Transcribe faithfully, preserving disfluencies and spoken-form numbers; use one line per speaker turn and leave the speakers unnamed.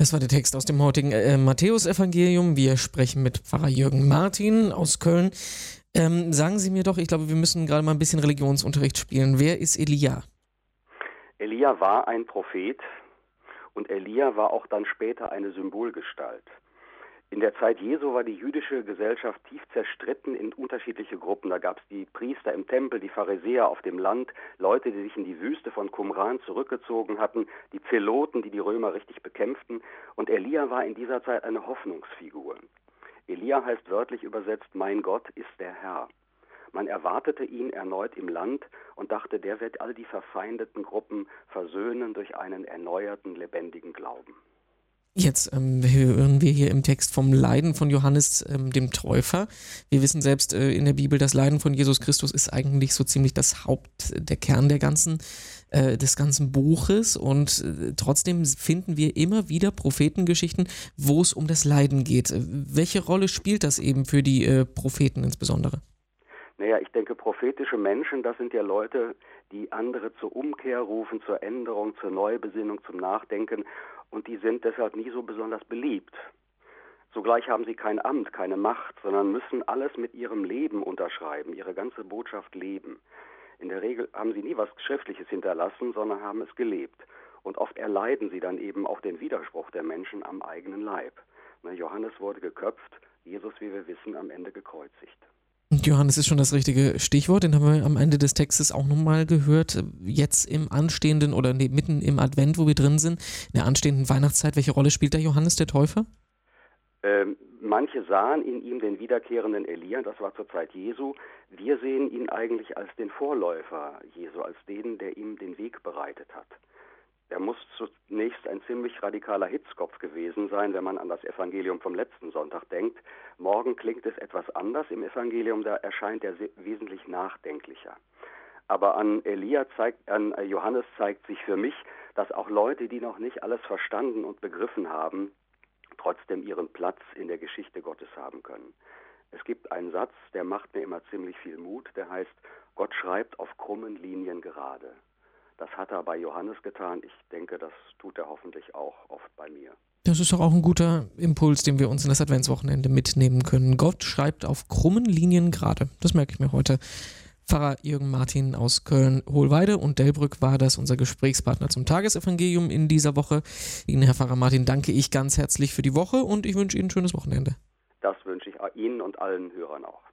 Das war der Text aus dem heutigen äh, Matthäusevangelium. Wir sprechen mit Pfarrer Jürgen Martin aus Köln. Ähm, sagen Sie mir doch, ich glaube, wir müssen gerade mal ein bisschen Religionsunterricht spielen. Wer ist Elia?
Elia war ein Prophet und Elia war auch dann später eine Symbolgestalt. In der Zeit Jesu war die jüdische Gesellschaft tief zerstritten in unterschiedliche Gruppen. Da gab es die Priester im Tempel, die Pharisäer auf dem Land, Leute, die sich in die Wüste von Qumran zurückgezogen hatten, die Zeloten, die die Römer richtig bekämpften. Und Elia war in dieser Zeit eine Hoffnungsfigur. Elia heißt wörtlich übersetzt, mein Gott ist der Herr. Man erwartete ihn erneut im Land und dachte, der wird all die verfeindeten Gruppen versöhnen durch einen erneuerten, lebendigen Glauben.
Jetzt ähm, hören wir hier im Text vom Leiden von Johannes ähm, dem Täufer. Wir wissen selbst äh, in der Bibel, das Leiden von Jesus Christus ist eigentlich so ziemlich das Haupt, der Kern der ganzen, äh, des ganzen Buches. Und äh, trotzdem finden wir immer wieder Prophetengeschichten, wo es um das Leiden geht. Äh, welche Rolle spielt das eben für die äh, Propheten insbesondere?
Naja, ich denke, prophetische Menschen, das sind ja Leute, die andere zur Umkehr rufen, zur Änderung, zur Neubesinnung, zum Nachdenken. Und die sind deshalb nie so besonders beliebt. Zugleich haben sie kein Amt, keine Macht, sondern müssen alles mit ihrem Leben unterschreiben, ihre ganze Botschaft leben. In der Regel haben sie nie was Schriftliches hinterlassen, sondern haben es gelebt. Und oft erleiden sie dann eben auch den Widerspruch der Menschen am eigenen Leib. Johannes wurde geköpft, Jesus, wie wir wissen, am Ende gekreuzigt.
Johannes ist schon das richtige Stichwort, den haben wir am Ende des Textes auch nochmal gehört. Jetzt im anstehenden oder nee, mitten im Advent, wo wir drin sind, in der anstehenden Weihnachtszeit, welche Rolle spielt da Johannes der Täufer?
Ähm, manche sahen in ihm den wiederkehrenden Elia, das war zur Zeit Jesu. Wir sehen ihn eigentlich als den Vorläufer Jesu, als den, der ihm den Weg bereitet hat. Er muss zunächst ein ziemlich radikaler Hitzkopf gewesen sein, wenn man an das Evangelium vom letzten Sonntag denkt. Morgen klingt es etwas anders im Evangelium, da erscheint er wesentlich nachdenklicher. Aber an Elia zeigt, an Johannes zeigt sich für mich, dass auch Leute, die noch nicht alles verstanden und begriffen haben, trotzdem ihren Platz in der Geschichte Gottes haben können. Es gibt einen Satz, der macht mir immer ziemlich viel Mut, der heißt, Gott schreibt auf krummen Linien gerade. Das hat er bei Johannes getan. Ich denke, das tut er hoffentlich auch oft bei mir.
Das ist doch auch ein guter Impuls, den wir uns in das Adventswochenende mitnehmen können. Gott schreibt auf krummen Linien gerade. Das merke ich mir heute. Pfarrer Jürgen Martin aus Köln-Hohlweide und Delbrück war das, unser Gesprächspartner zum Tagesevangelium in dieser Woche. Ihnen, Herr Pfarrer Martin, danke ich ganz herzlich für die Woche und ich wünsche Ihnen ein schönes Wochenende.
Das wünsche ich Ihnen und allen Hörern auch.